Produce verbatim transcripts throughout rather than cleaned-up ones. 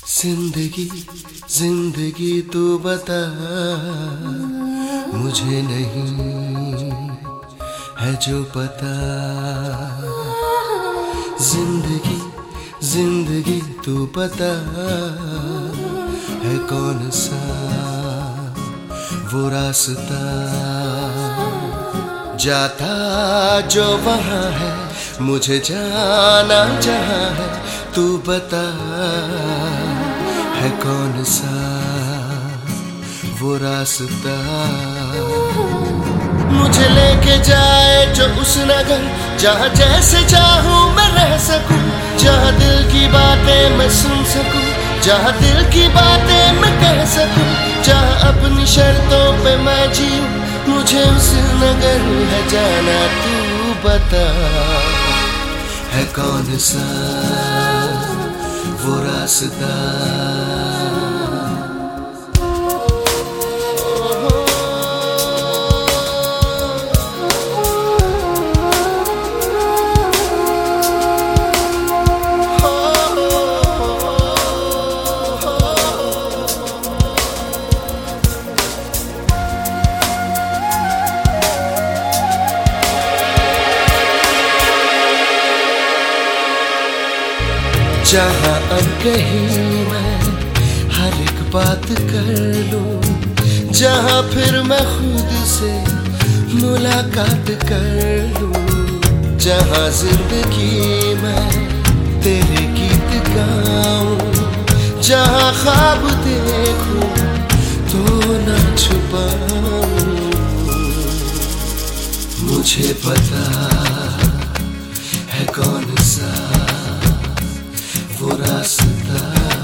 जिंदगी जिंदगी तू बता, मुझे नहीं है जो पता। जिंदगी जिंदगी तू बता, है कौन सा वो रास्ता, जाता जो वहाँ है, मुझे जाना जहाँ है। तू बता, है कौन सा वो रास्ता, मुझे लेके जाए जो उस नगर, जहाँ जैसे चाहूँ मैं रह सकूँ, जहाँ दिल की बातें मैं सुन सकूँ, जहाँ दिल की बातें मैं कह सकूँ, जहाँ अपनी शर्तों पे मैं जीऊँ। मुझे उस नगर है जाना, तू बता, है कौन सा वो रास्ता। जहाँ अब कहीं मैं हर एक बात कर लूं, जहाँ फिर मैं खुद से मुलाकात कर लूं, जहाँ जिंदगी मैं तेरे गीत गाऊं, जहाँ ख्वाब देखूं तो ना छुपाऊं। मुझे पता है कौन सा वो रास्ता,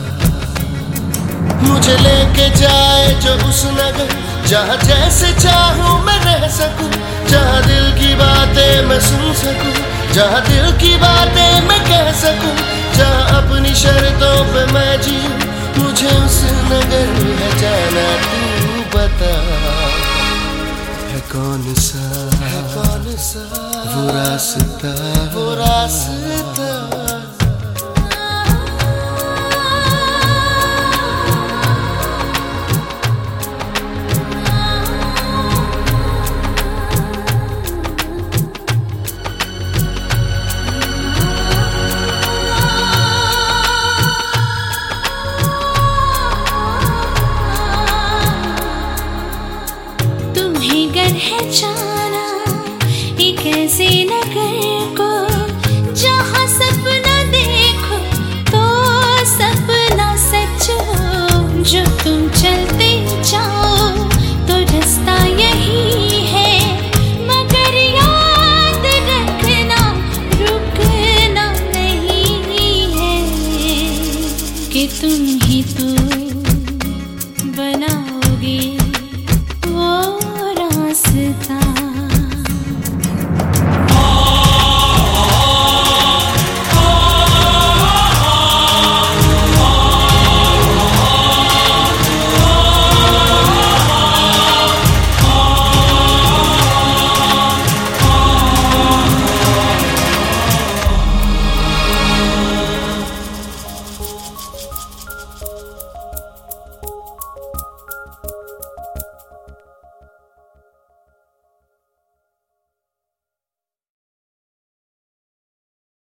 मुझे लेके जाए जो उस नगर, जहाँ जैसे चाहूँ मैं रह सकूँ, जहाँ दिल की बातें मैं सुन सकूँ, जहाँ दिल की बातें मैं कह सकूँ, जहाँ अपनी शर्तों पे मैं जीऊँ। मुझे उस नगर है जाना, तू बता, है कौन सा है कौन सा वो रास्ता, वो रास्ता।